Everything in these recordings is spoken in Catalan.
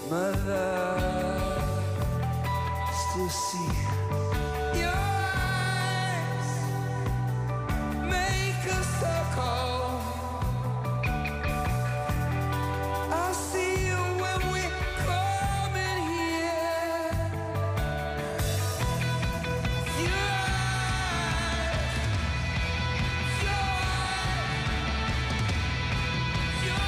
Mother, still see your eyes make a circle. I'll see you when we come in here. Your eyes, your eyes, your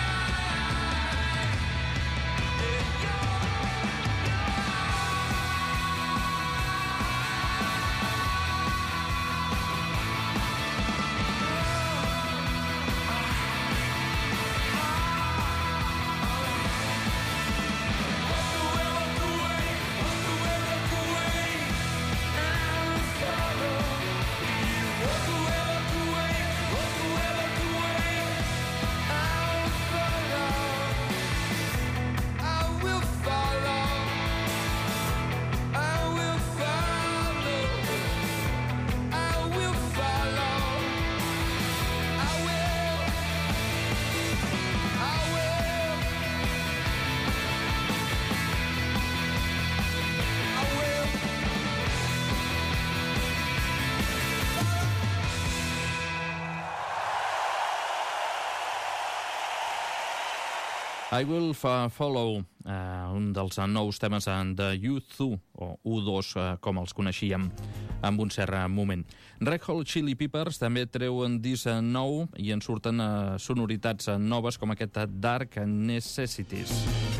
I Will Follow, un dels nous temes de U2, o U2 com els coneixíem en un cert moment. Red Hot Chili Peppers també treuen disc nou i en surten sonoritats noves com aquest Dark Necessities.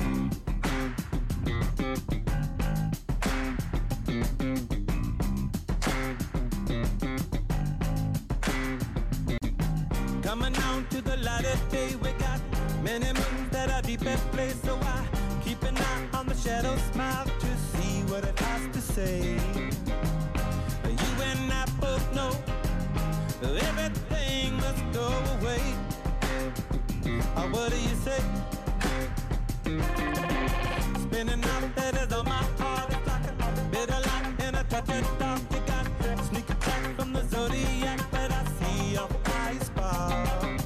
Coming out to the light of day, we got many moons that are deep at play, so I keep an eye on the shadow smile to see what it has to say. You and I both know everything must go away. What do you say? Spinning out letters on my heart, it's like a bitter light and a touch of dark. You got sneak attack from the zodiac, but I see your eyes spark.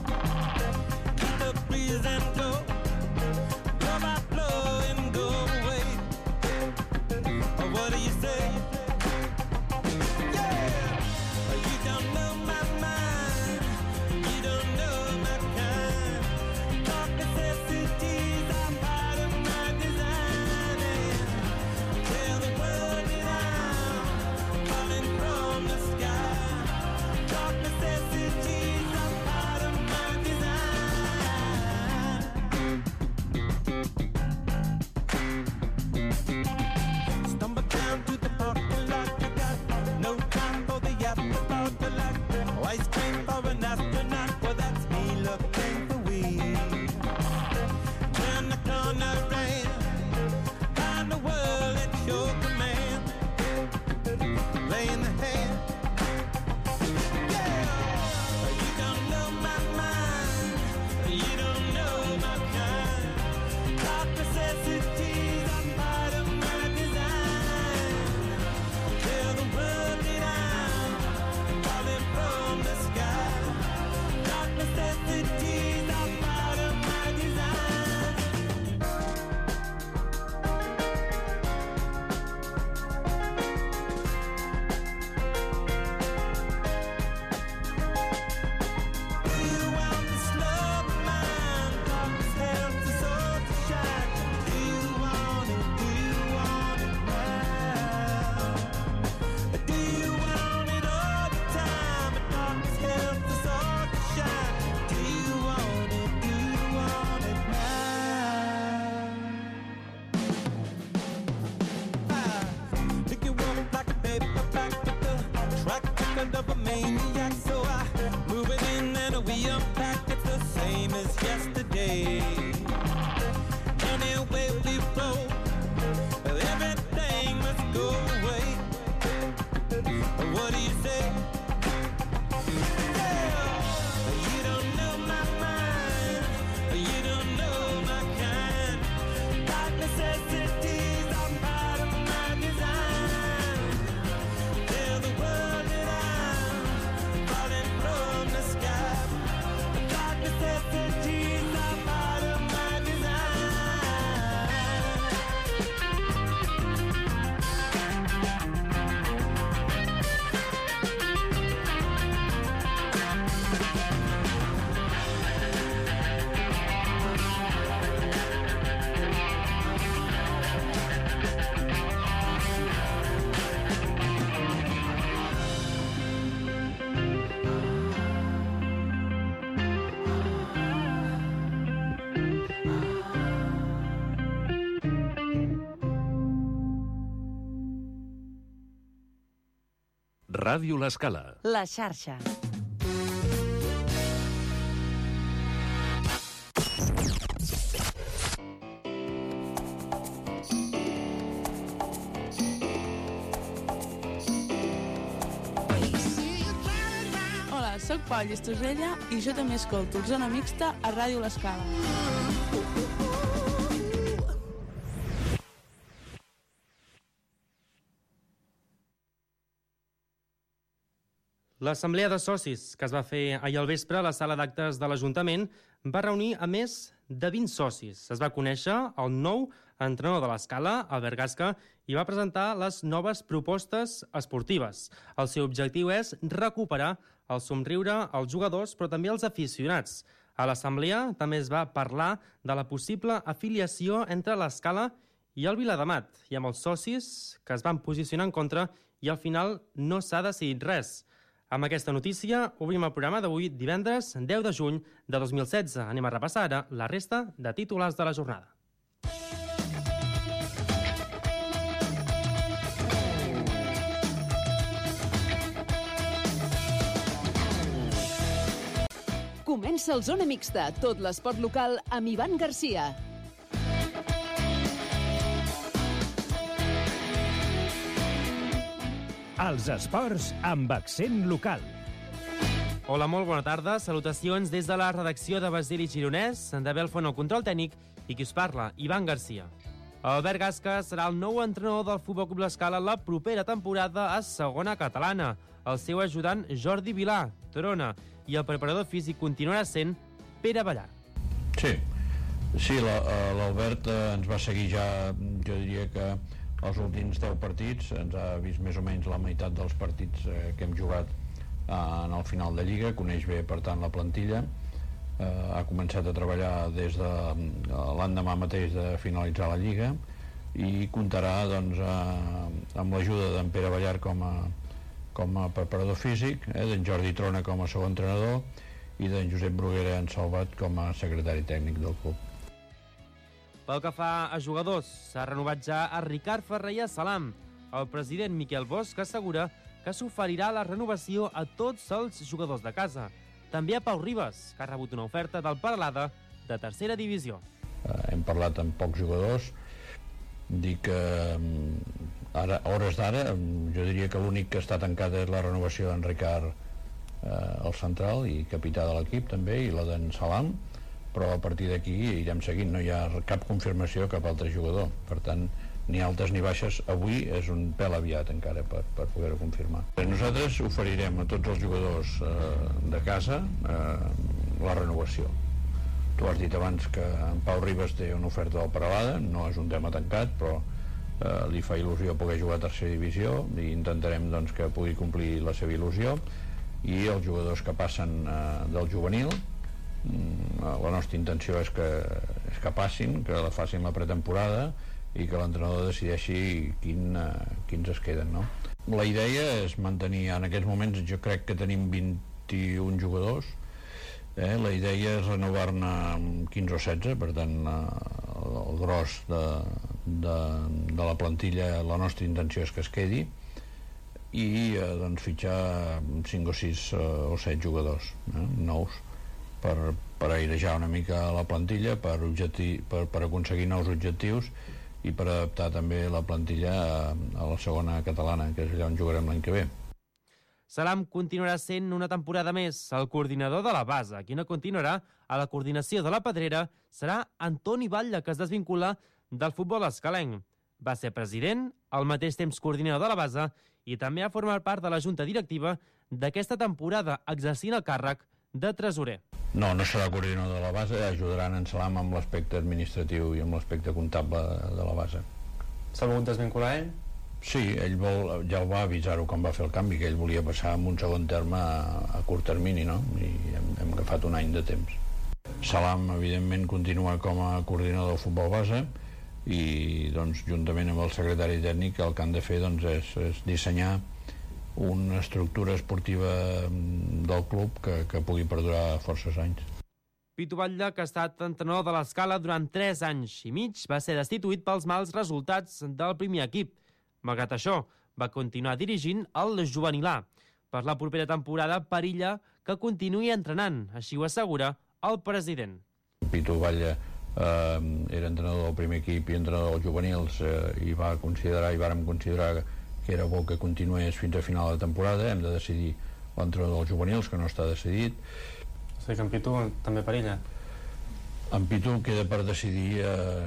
And go, blow by blow and go away. What do you say? Yeah, you don't know my mind, you don't know my kind. Dark necessities are part of my design. Ràdio L'Escala. La xarxa. Hola, soc Pau Llistosella i jo també escolto Zona Mixta a Ràdio L'Escala. L'assemblea de socis que es va fer ahir al vespre a la sala d'actes de l'Ajuntament va reunir a més de 20 socis. Es va conèixer el nou entrenador de l'Escala, Albert Gasca, i va presentar les noves propostes esportives. El seu objectiu és recuperar el somriure als jugadors, però també als aficionats. A l'assemblea també es va parlar de la possible afiliació entre l'Escala i el Viladamat, i amb els socis que es van posicionar en contra i al final no s'ha decidit res. Amb aquesta notícia obrim el programa d'avui, divendres 10 de juny de 2016. Anem a repassar ara la resta de titulars de la jornada. Comença el Zona Mixta, tot l'esport local amb Ivan Garcia. Els esports amb accent local. Hola, molt bona tarda. Salutacions des de la redacció de Basili Gironès, de Belfont al control tècnic, i qui us parla, Ivan Garcia. Albert Gasca serà el nou entrenador del Futbol Club L'Escala la propera temporada a segona catalana. El seu ajudant Jordi Vilà, Torona, i el preparador físic continuarà sent Pere Ballar. Sí, l'Albert ens va seguir ja, jo diria que els últims 10 partits, ens ha vist més o menys la meitat dels partits que hem jugat en el final de Lliga, coneix bé, per tant, la plantilla, ha començat a treballar des de l'endemà mateix de finalitzar la Lliga i comptarà doncs, amb l'ajuda d'en Pere Ballar com a preparador físic, d'en Jordi Trona com a segon entrenador i d'en Josep Bruguera en Salvat com a secretari tècnic del club. Pel que fa a jugadors, s'ha renovat ja a Ricard Ferrer i a Salam. El president Miquel Bosch assegura que s'oferirà la renovació a tots els jugadors de casa. També a Pau Ribas, que ha rebut una oferta del Peralada de tercera divisió. Hem parlat amb pocs jugadors. Dic que ara, a hores d'ara, jo diria que l'únic que està tancat és la renovació d'en Ricard, el central i capità de l'equip també, i la d'en Salam, però a partir d'aquí irem seguint, no hi ha cap confirmació a cap altre jugador, per tant ni altes ni baixes. Avui és un pèl aviat encara per poder-ho confirmar. Nosaltres oferirem a tots els jugadors de casa la renovació. Tu has dit abans que en Pau Ribas té una oferta del Peralada, no és un tema tancat, però li fa il·lusió poder jugar a tercera divisió i intentarem doncs, que pugui complir la seva il·lusió, i els jugadors que passen del juvenil, la nostra intenció és que passin, que la facin la pretemporada i que l'entrenador decideixi quins es queden, no? La idea és mantenir, en aquests moments jo crec que tenim 21 jugadors, la idea és renovar-ne 15 o 16, per tant el gros de la plantilla, la nostra intenció és que es quedi, i doncs fitxar 5 o 6 o 7 jugadors nous per airejar una mica la plantilla, per aconseguir nous objectius i per adaptar també la plantilla a la segona catalana, que és allà on jugarem l'any que ve. Salam continuarà sent una temporada més el coordinador de la base. Qui no continuarà a la coordinació de la Pedrera serà Antoni Batlle, que es desvincula del futbol escalenc. Va ser president, al mateix temps coordinador de la base, i també ha format part de la junta directiva d'aquesta temporada, exercint el càrrec de tresorer. No serà coordinador de la base, ajudaran en Salam amb l'aspecte administratiu i amb l'aspecte comptable de la base. S'ha volgut desvincular ell? Sí, ell ja ho va avisar-ho quan va fer el canvi, que ell volia passar en un segon terme a curt termini, no? I hem agafat un any de temps. Salam, evidentment, continua com a coordinador del futbol base i, doncs, juntament amb el secretari tècnic, el que han de fer és dissenyar una estructura esportiva del club que pugui perdurar forces anys. Pitu Batlle, que ha estat entrenador de l'Escala durant 3 anys i mig, va ser destituït pels mals resultats del primer equip. Malgrat això, va continuar dirigint el juvenil A. Per la propera temporada, perilla que continuï entrenant, així ho assegura el president. Pitu Batlle era entrenador del primer equip i entrenador dels juvenils i vàrem considerar que era bo que continués fins a final de temporada. Hem de decidir l'entrenador dels juvenils, que no està decidit. O sigui que en Pitu també perilla? En Pitu queda per decidir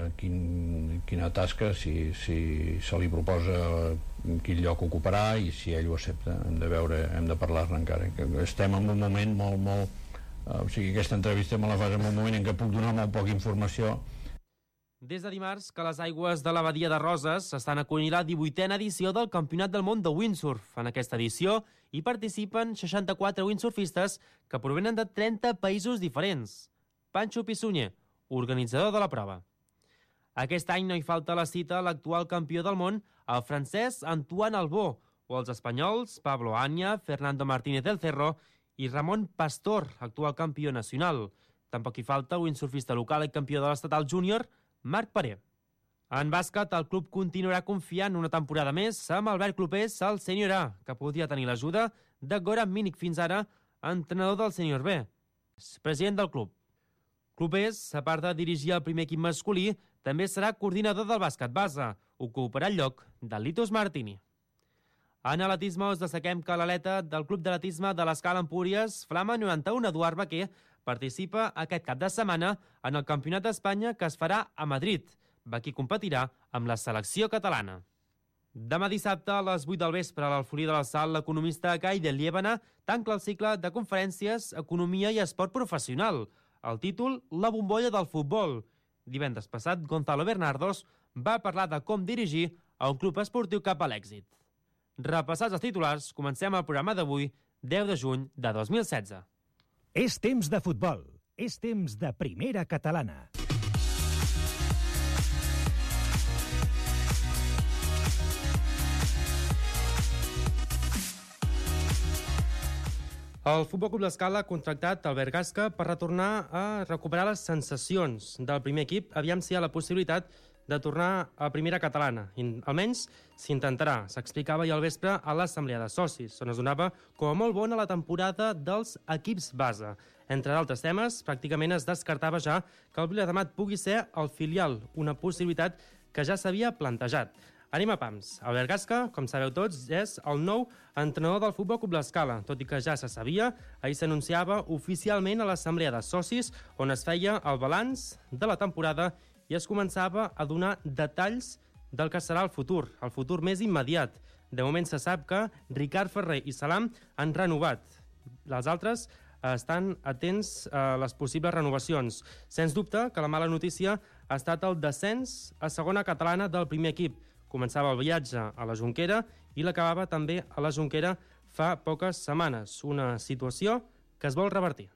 quina tasca, si se li proposa quin lloc ocuparà i si ell ho accepta. Hem de parlar-ne encara. Estem en un moment molt... O sigui, aquesta entrevista me la fas en un moment en què puc donar molt poca informació. Des de dimarts que les aigües de la Badia de Roses estan acollint la 18a edició del Campionat del Món de Windsurf. En aquesta edició hi participen 64 windsurfistes que provenen de 30 països diferents. Pancho Pissunyer, organitzador de la prova. Aquest any no hi falta la cita a l'actual campió del món, el francès Antoine Albó, o els espanyols Pablo Anya, Fernando Martínez del Cerro i Ramon Pastor, actual campió nacional. Tampoc hi falta el windsurfista local i campió de l'estatal júnior, Marc Paré. En bàsquet, el club continuarà confiant una temporada més amb Albert Clopés al sènior A, que podria tenir l'ajuda de Goran Mínic, fins ara entrenador del sènior B, president del club. Clopés, a part de dirigir el primer equip masculí, també serà coordinador del bàsquet base, ocuparà el lloc de Litos Martini. En atletisme us destaquem que l'atleta del Club d'Atletisme de l'Escala Empúries, Flama 91, Eduard Baquer, participa aquest cap de setmana en el Campionat d'Espanya que es farà a Madrid. Baquer competirà amb la selecció catalana. Demà dissabte a les 8 del vespre a l'Alforí de la Sal, l'economista Kai de Liébana tanca el cicle de conferències Economia i Esport Professional. El títol, La bombolla del futbol. Divendres passat, Gonzalo Bernardos va parlar de com dirigir a un club esportiu cap a l'èxit. Repassats els titulars, comencem el programa d'avui, 10 de juny de 2016. És temps de futbol. És temps de primera catalana. El Futbol Club l'Escala ha contractat el Bergasca per retornar a recuperar les sensacions del primer equip. Aviam si hi ha la possibilitat de tornar a primera catalana. Almenys s'intentarà. S'explicava ahir al vespre a l'assemblea de socis, on es donava com a molt bona la temporada dels equips base. Entre d'altres temes, pràcticament es descartava ja que el Viladamat pugui ser el filial, una possibilitat que ja s'havia plantejat. Anem a pams. El Bergasca, com sabeu tots, és el nou entrenador del Futbol Club l'Escala. Tot i que ja se sabia, ahir s'anunciava oficialment a l'assemblea de socis, on es feia el balanç de la temporada i es començava a donar detalls del que serà el futur més immediat. De moment se sap que Ricard Ferrer i Salam han renovat. Els altres estan atents a les possibles renovacions. Sens dubte que la mala notícia ha estat el descens a segona catalana del primer equip. Començava el viatge a la Jonquera i l'acabava també a la Jonquera fa poques setmanes. Una situació que es vol revertir.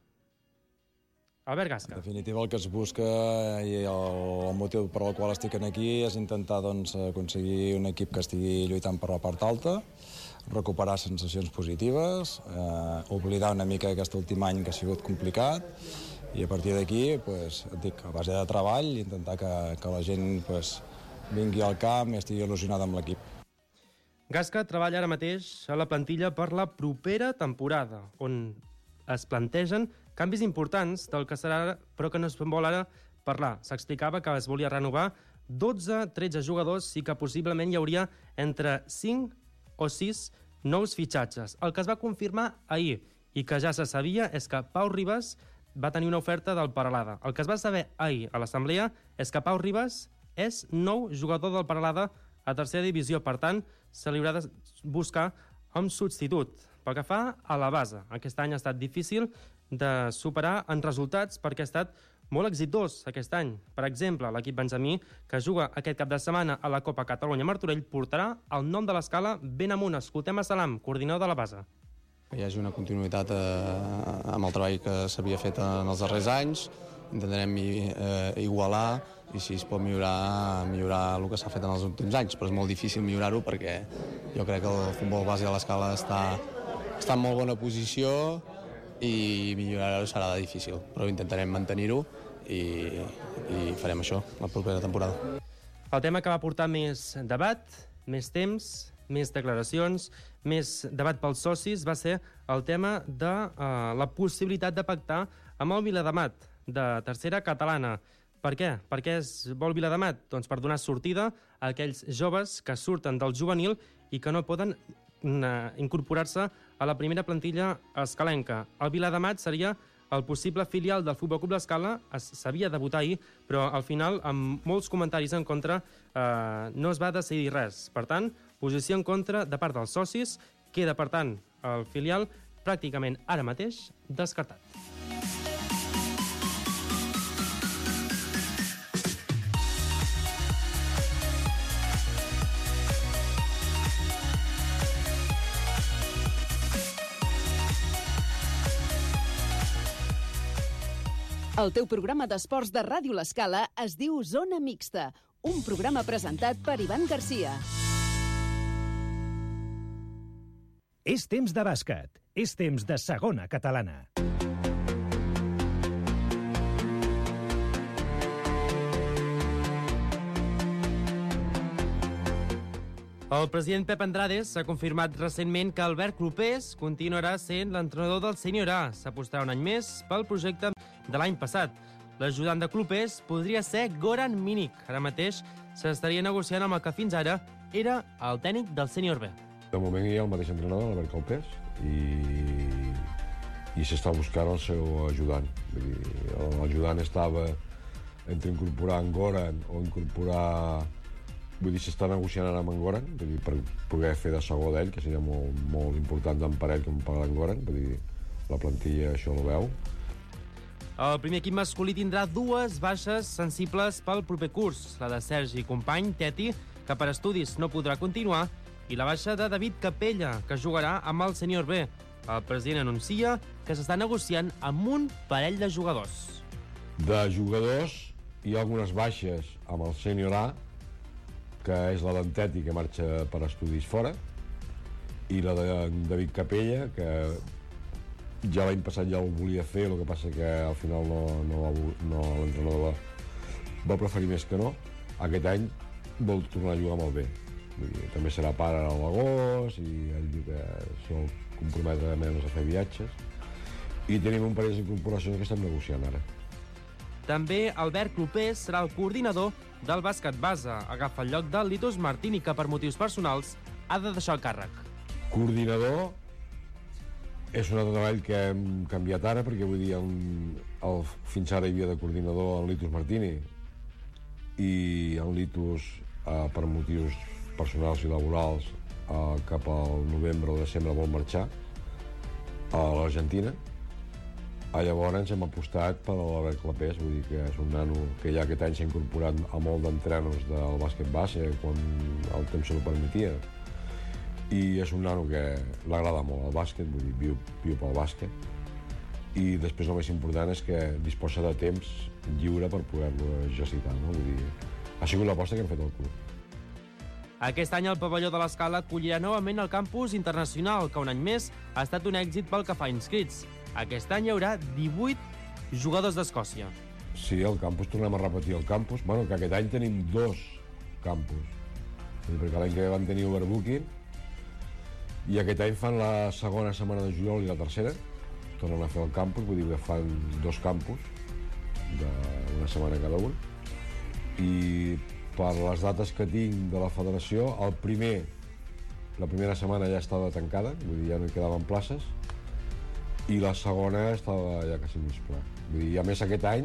Albert Gasca. En definitiva, el que es busca i el motiu per al qual estic aquí és intentar aconseguir un equip que estigui lluitant per la part alta, recuperar sensacions positives, oblidar una mica aquest últim any que ha sigut complicat i a partir d'aquí, a base de treball, intentar que la gent vingui al camp i estigui il·lusionada amb l'equip. Gasca treballa ara mateix a la plantilla per la propera temporada, on es plantegen canvis importants del que serà, però que no es vol ara parlar. S'explicava que es volia renovar 12-13 jugadors i que possiblement hi hauria entre 5 o 6 nous fitxatges. El que es va confirmar ahir i que ja se sabia és que Pau Ribas va tenir una oferta del Peralada. El que es va saber ahir a l'assemblea és que Pau Ribas és nou jugador del Peralada a tercera divisió. Per tant, se li haurà de buscar un substitut. Pel que fa a la base, aquest any ha estat difícil de superar en resultats perquè ha estat molt exitós aquest any. Per exemple, l'equip benjamí, que juga aquest cap de setmana a la Copa Catalunya Martorell, portarà el nom de l'Escala ben amunt. Escoltem a Salam, coordinador de la base. Que hi hagi una continuïtat amb el treball que s'havia fet en els darrers anys. Intentarem igualar i si es pot millorar el que s'ha fet en els últims anys, però és molt difícil millorar-ho perquè jo crec que el futbol base de l'Escala està en molt bona posició i millorar-ho serà difícil, però intentarem mantenir-ho i farem això la propera temporada. El tema que va portar més debat, més temps, més declaracions, més debat pels socis, va ser el tema de la possibilitat de pactar amb el Viladamat, de tercera catalana. Per què? Per què es vol Viladamat? Doncs per donar sortida a aquells joves que surten del juvenil i que no poden incorporar-se a la primera plantilla escalenca. El Viladamat seria el possible filial del Futbol Club l'Escala. S'havia de votar ahir, però al final, amb molts comentaris en contra, no es va decidir res. Per tant, posició en contra de part dels socis. Queda, per tant, el filial pràcticament ara mateix descartat. El teu programa d'esports de Ràdio l'Escala es diu Zona Mixta, un programa presentat per Ivan Garcia. És temps de bàsquet. És temps de segona catalana. El president Pep Andrades s'ha confirmat recentment que Albert Clopés continuarà sent l'entrenador del Sènior A. S'apostarà un any més pel projecte de l'any passat. L'ajudant de Clopés podria ser Goran Minic. Ara mateix s'estaria negociant amb el que fins ara era el tècnic del Sènior B. De moment hi ha el mateix entrenador, l'Albert Clopés, i s'està buscant el seu ajudant. L'ajudant estava entre incorporar en Goran o incorporar... Vull dir, s'està negociant ara amb en Goran, per poder fer de segó d'ell, que seria molt important tant per ell com per en Goran. Vull dir, la plantilla això ho veu. El primer equip masculí tindrà dues baixes sensibles pel proper curs. La de Sergi Company, Teti, que per estudis no podrà continuar, i la baixa de David Capella, que jugarà amb el Sènior B. El president anuncia que s'està negociant amb un parell de jugadors. De jugadors, hi ha algunes baixes amb el Sènior A, que és la d'en Teti, que marxa per estudis fora, i la de David Capella, que ja l'any passat ja ho volia fer, el que passa que al final l'entrenador va preferir més que no. Aquest any vol tornar a jugar amb el B. Vull dir, també serà pare a l'agost i ell diu que sol comprometre menys a fer viatges. I tenim un parell d'incorporacions que estem negociant ara. També Albert Clopés serà el coordinador del bàsquet base. Agafa el lloc del Litus Martini, que per motius personals ha de deixar el càrrec. Coordinador és un altre treball que hem canviat ara, perquè vull dir, fins ara hi havia de coordinador el Litus Martini, i el Litus, per motius personals i laborals, cap al novembre o desembre vol marxar a l'Argentina. Llavors hem apostat per l'Albert Clopés, vull dir que és un nano que ja aquest any s'ha incorporat a molt d'entrenos del bàsquet base quan el temps se ho permetia. I és un nano que l'agrada molt el bàsquet, vull dir, viu pel bàsquet. I després el més important és que disposa de temps lliure per poder-lo exercitar, no? Vull dir, ha sigut l'aposta que hem fet al club. Aquest any el pavelló de l'Escala acollirà novament el campus internacional, que un any més ha estat un èxit pel que fa inscrits. Aquest any hi haurà 18 jugadors d'Escòcia. Sí, el campus, tornem a repetir el campus. Bueno, que aquest any tenim 2 campus. Perquè l'any que van tenir overbooking, i aquest any fan la segona setmana de juliol i la tercera. Tornen a fer el campus, vull dir que fan 2 campus d'una setmana cada un. I per les dates que tinc de la federació, la primera setmana ja estava tancada, vull dir, ja no hi quedaven places, i la segona estava ja quasi mig ple. Vull dir, a més aquest any,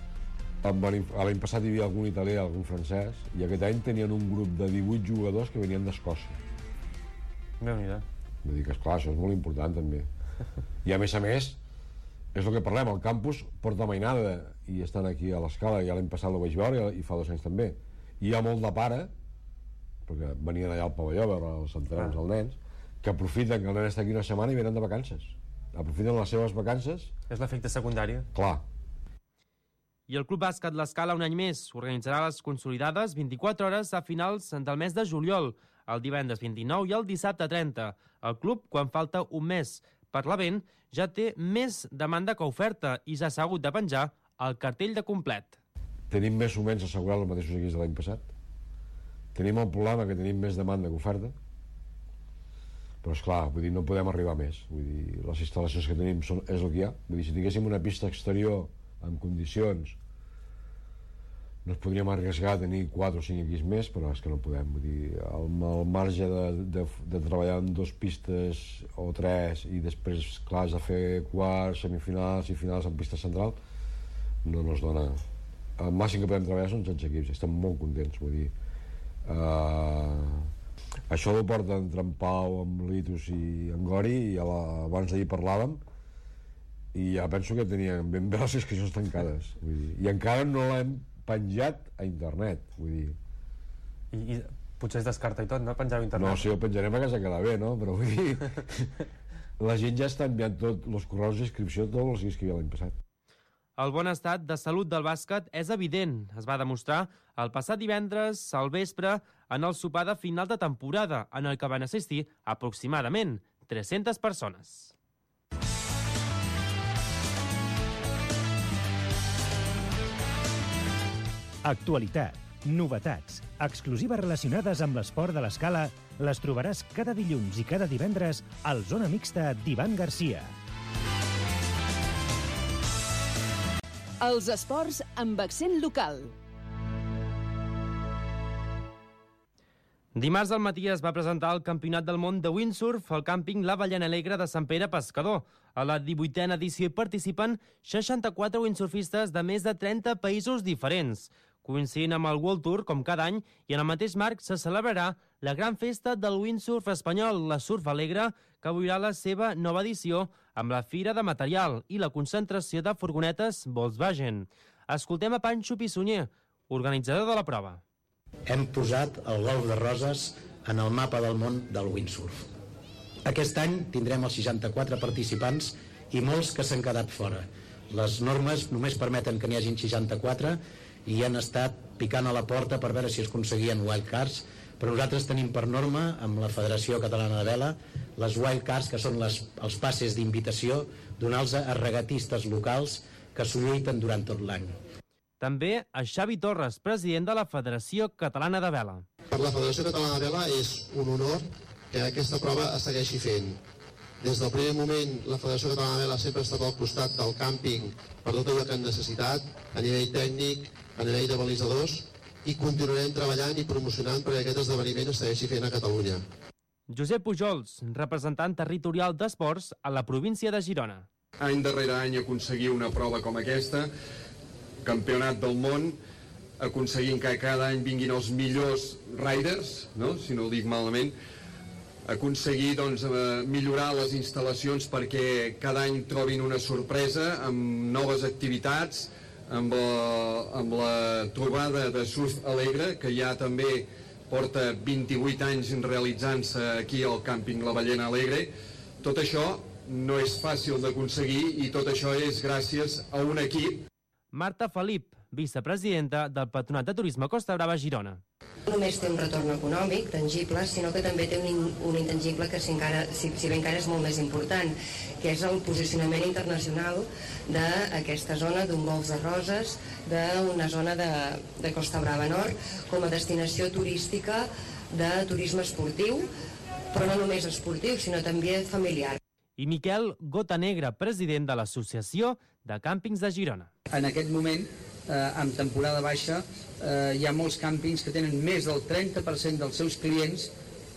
l'any passat hi havia algun italià, algun francès, i aquest any tenien un grup de 18 jugadors que venien d'Escòcia. Déu-n'hi-do. Vull dir que, esclar, això és molt important també. I a més, és el que parlem, el campus porta mainada, i estan aquí a l'Escala, ja l'any passat ho vaig veure, i fa 2 anys també. I hi ha molt de pare, perquè venien allà al pavelló a veure els entrenos dels nens, que aprofiten que el nen està aquí una setmana i venen de vacances. Aprofiten les seves vacances. És l'efecte secundari. Clar. I el Club Bàsquet l'Escala un any més organitzarà les consolidades 24 hores a finals del mes de juliol, el divendres 29 i el dissabte 30. El club, quan falta un mes per l'event, ja té més demanda que oferta i ja s'ha hagut de penjar el cartell de complet. Tenim més o menys assegurat els mateixos equips de l'any passat. Tenim el problema que tenim més demanda que oferta, Però, esclar, vull dir, no podem arribar més. Vull dir, les instal·lacions que tenim és el que hi ha. Vull dir, si tinguéssim una pista exterior en condicions, no ens podríem arriesgar a tenir 4 o 5 equips més, però és que no podem. Vull dir, el marge de treballar en 2 pistes o 3 i després, clar, has de fer quarts, semifinals i finals en pista central, no ens dona. El màxim que podem treballar són 16 equips. Estem molt contents, vull dir. Això ho porta entre en Pau, amb l'Itus i en Gori, i abans d'ahir parlàvem, i ja penso que tenien ben bé les inscripcions tancades, vull dir. I encara no l'hem penjat a internet, vull dir. I potser es descarta i tot, no? Penjar a internet. No, sí, ho penjarem a casa quedar bé, no? Però vull dir, la gent ja està enviant tots els correus d'inscripció, tots els que hi havia l'any passat. El bon estat de salut del bàsquet és evident. Es va demostrar el passat divendres al vespre en el sopar de final de temporada, en el que van assistir aproximadament 300 persones. Actualitat, novetats, exclusives relacionades amb l'esport de l'escala les trobaràs cada dilluns i cada divendres al Zona Mixta d'Ivan Garcia. Els esports amb accent local. Dimarts al matí es va presentar el Campionat del Món de Windsurf al càmping La Ballena Alegre de Sant Pere Pescador. A la 18a edició hi participen 64 windsurfistes de més de 30 països diferents. Coincidint amb el World Tour, com cada any, i en el mateix marc se celebrarà la gran festa del windsurf espanyol, la Surf Alegre, que viurà la seva nova edició amb la Fira de Material i la concentració de furgonetes Volkswagen. Escoltem a Panxo Pissunyer, organitzador de la prova. Hem posat el Golf de Roses en el mapa del món del windsurf. Aquest any tindrem els 64 participants i molts que s'han quedat fora. Les normes només permeten que n'hi hagin 64 i han estat picant a la porta per veure si es aconseguien wildcards, però nosaltres tenim per norma, amb la Federació Catalana de Vela, les wildcards, que són els passes d'invitació, donar-los a regatistes locals que s'ho lluiten durant tot l'any. També a Xavi Torres, president de la Federació Catalana de Vela. Per la Federació Catalana de Vela és un honor que aquesta prova es segueixi fent. Des del primer moment, la Federació Catalana de Vela sempre ha estat al costat del càmping per tot allò que han necessitat, a nivell tècnic, a nivell de balisadors, i continuarem treballant i promocionant perquè aquest esdeveniment es segueixi fent a Catalunya. Josep Pujols, representant territorial d'esports a la província de Girona. Any darrere any aconseguir una prova com aquesta, campionat del món, aconseguint que cada any vinguin els millors riders, no? Si no ho dic malament, aconseguir millorar les instal·lacions perquè cada any trobin una sorpresa amb noves activitats, amb la trobada de Surf Alegre, que ja també porta 28 anys realitzant-se aquí al càmping La Ballena Alegre. Tot això no és fàcil d'aconseguir i tot això és gràcies a un equip. Marta Felip, vicepresidenta del Patronat de Turisme Costa Brava Girona. No només té un retorn econòmic tangible, sinó que també té un intangible que si bé encara és molt més important, que és el posicionament internacional d'aquesta zona d'un Golf de Roses, d'una zona de Costa Brava Nord, com a destinació turística de turisme esportiu, però no només esportiu, sinó també familiar. I Miquel Gotanegra, president de l'Associació de Càmpings de Girona. En aquest moment, en temporada baixa, hi ha molts càmpings que tenen més del 30% dels seus clients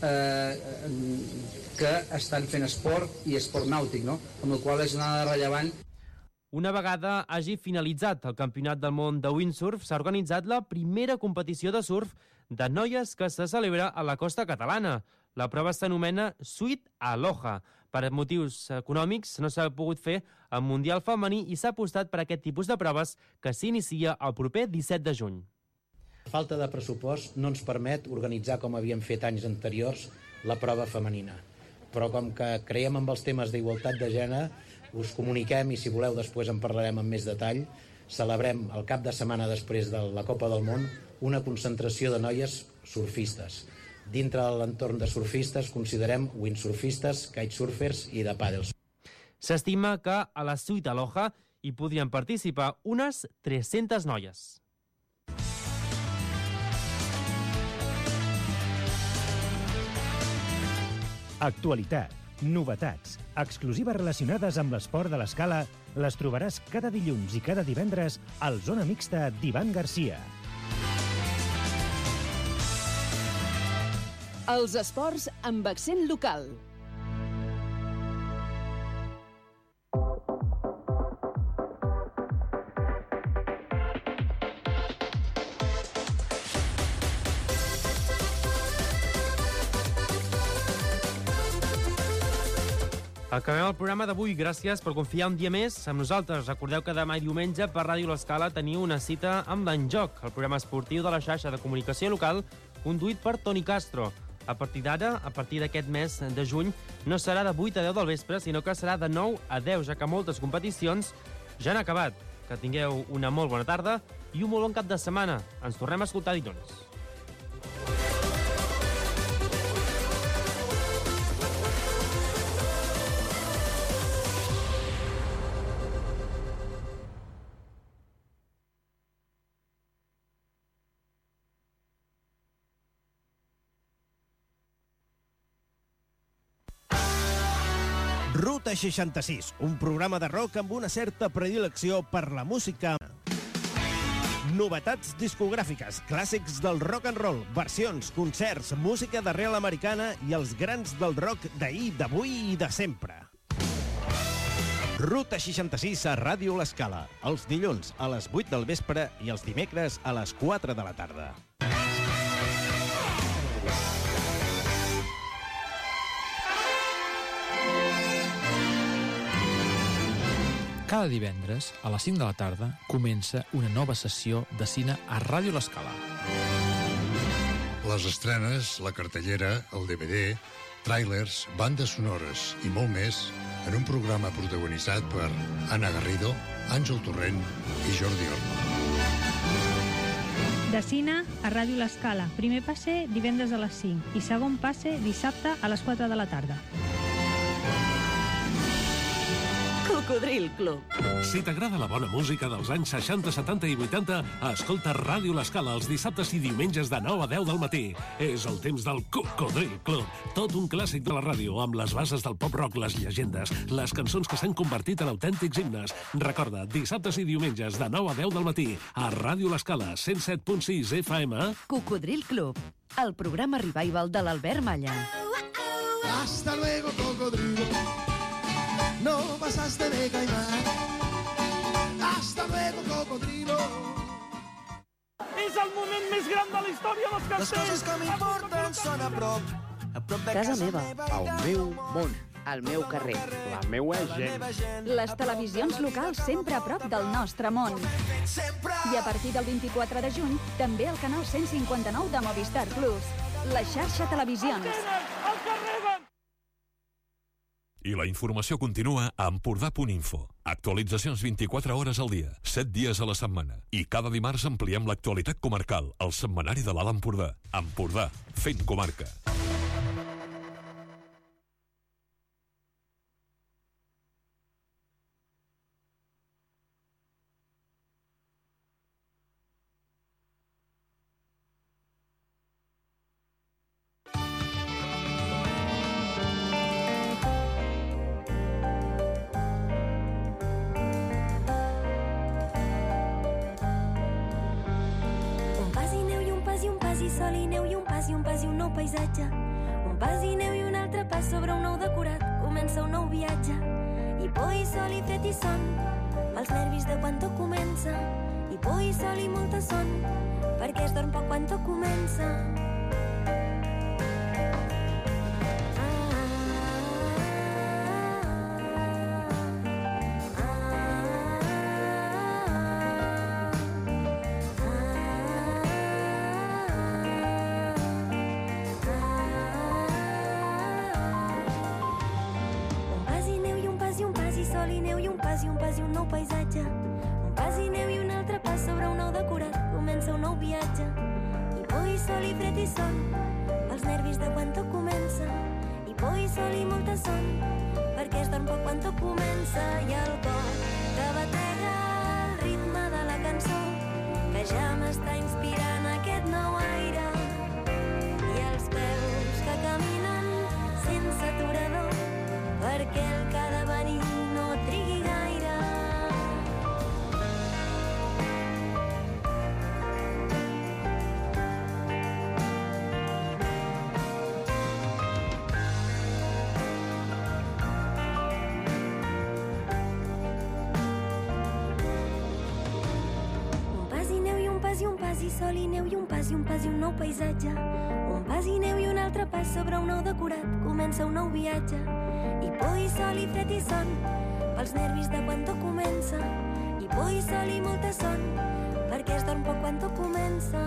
que estan fent esport i esport nàutic, no? Amb la qual és una dada rellevant. Una vegada hagi finalitzat el Campionat del Món de Windsurf, s'ha organitzat la primera competició de surf de noies que se celebra a la costa catalana. La prova s'anomena Sweet Aloha. Per motius econòmics no s'ha pogut fer el Mundial femení i s'ha apostat per aquest tipus de proves que s'inicia el proper 17 de juny. Falta de pressupost no ens permet organitzar, com havíem fet anys anteriors, la prova femenina. Però com que creiem amb els temes d'igualtat de gènere, us comuniquem i si voleu després en parlarem amb més detall, celebrem el cap de setmana després de la Copa del Món una concentració de noies surfistes. Dintre de l'entorn de surfistes considerem windsurfistes, kitesurfers i de pàdels. S'estima que a la Sweet Aloha hi podrien participar unes 300 noies. Actualitat, novetats, exclusives relacionades amb l'esport de l'escala les trobaràs cada dilluns i cada divendres al Zona Mixta d'Ivan Garcia. Els esports amb accent local. Acabem el programa d'avui. Gràcies per confiar un dia més amb nosaltres. Recordeu que demà i diumenge per Ràdio L'Escala teniu una cita amb l'Enjoc, el programa esportiu de la xarxa de comunicació local, conduït per Toni Castro. A partir d'ara, a partir d'aquest mes de juny, no serà de 8 a 10 del vespre, sinó que serà de 9 a 10, ja que moltes competicions ja han acabat. Que tingueu una molt bona tarda i un molt bon cap de setmana. Ens tornem a escoltar dilluns. Ruta 66, un programa de rock amb una certa predilecció per la música. Novetats discogràfiques, clàssics del rock and roll, versions, concerts, música d'arrel americana i els grans del rock d'ahir, d'avui i de sempre. Ruta 66 a Ràdio L'Escala, els dilluns a les 8 del vespre i els dimecres a les 4 de la tarda. Cada divendres, a les 5 de la tarda, comença una nova sessió de cine a Ràdio L'Escala. Les estrenes, la cartellera, el DVD, tràilers, bandes sonores i molt més en un programa protagonitzat per Anna Garrido, Àngel Torrent i Jordi Orma. De cine a Ràdio L'Escala. Primer passe divendres a les 5 i segon passe dissabte a les 4 de la tarda. Cocodril Club. Si t'agrada la bona música dels anys 60, 70 i 80, escolta Ràdio L'Escala els dissabtes i diumenges de 9 a 10 del matí. És el temps del Cocodril Club. Tot un clàssic de la ràdio, amb les bases del pop-rock, les llegendes, les cançons que s'han convertit en autèntics himnes. Recorda, dissabtes i diumenges de 9 a 10 del matí, a Ràdio L'Escala, 107.6 FM. Cocodril Club, el programa revival de l'Albert Malla. Hasta luego, cocodrilo. No pasaste de caimán. Hasta luego, cocodrilo. És el moment més gran de la història dels castells. Les coses que m'importen són a prop de Casa meva. El meu món. El meu carrer. La meua gent. Les televisions locals sempre a prop del nostre món. I a partir del 24 de juny, també el canal 159 de Movistar Plus. La xarxa Televisions. El carreguen! I la informació continua a Empordà.info. Actualitzacions 24 hores al dia, 7 dies a la setmana. I cada dimarts ampliem l'actualitat comarcal, al setmanari de l'Alt Empordà. Empordà, fent comarca. Paisatge. Un pas i neu i un altre pas sobre un nou decorat. Comença un nou viatge. I por i sol i fred i son, els nervis de quan tot comença. I por i sol i molta son, perquè es dorm poc quan tot comença. I un nou paisatge. Un pas i neu i un altre pas sobre un nou decorat. Comença un nou viatge. I por i sol i fred i son, els nervis de quan tot comença. I por i sol i molta son, perquè es dorm poc quan tot comença. I el cor que batega el ritme de la cançó, que ja m'està inspirant aquest nou aire. I els peus que caminen sense pas i sol i neu i un pas i un pas i un nou paisatge. Un pas i neu i un altre pas sobre un nou decorat. Comença un nou viatge. I por i sol i fred i son pels nervis de quan tot comença. I por i sol i molta son perquè es dorm poc quan tot comença.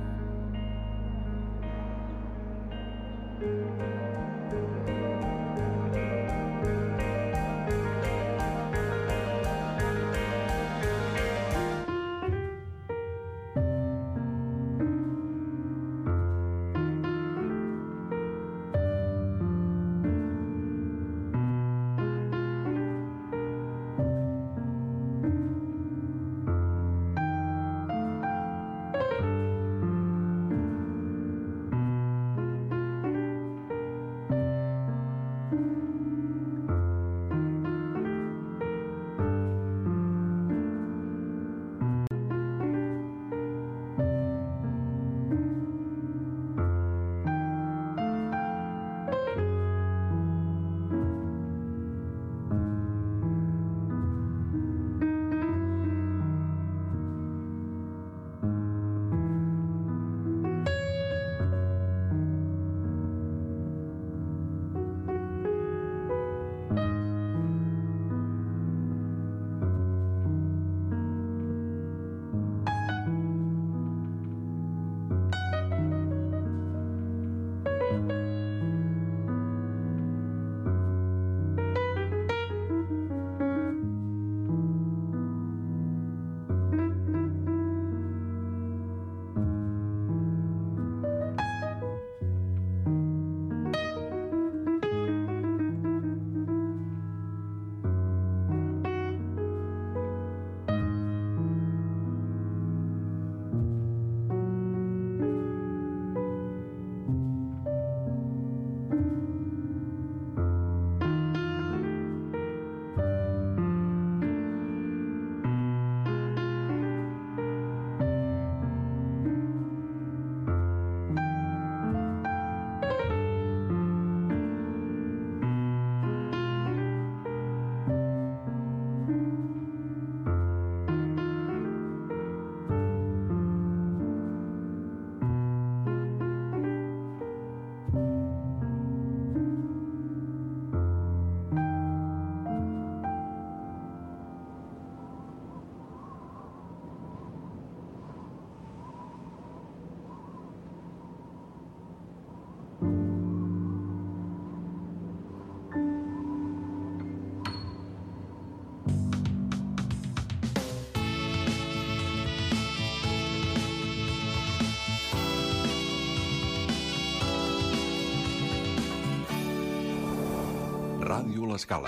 Ràdio L'Escala.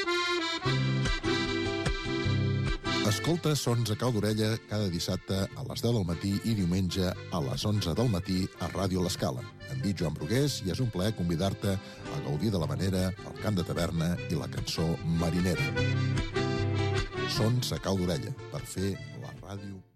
Escolta Sons a cau d'orella cada dissabte a les 10 del matí i diumenge a les 11 del matí a Ràdio L'Escala. Em dic Joan Brugués i és un plaer convidar-te a gaudir de l'havanera, el cant de taverna i la cançó marinera. Sons a cau d'orella, per fer la ràdio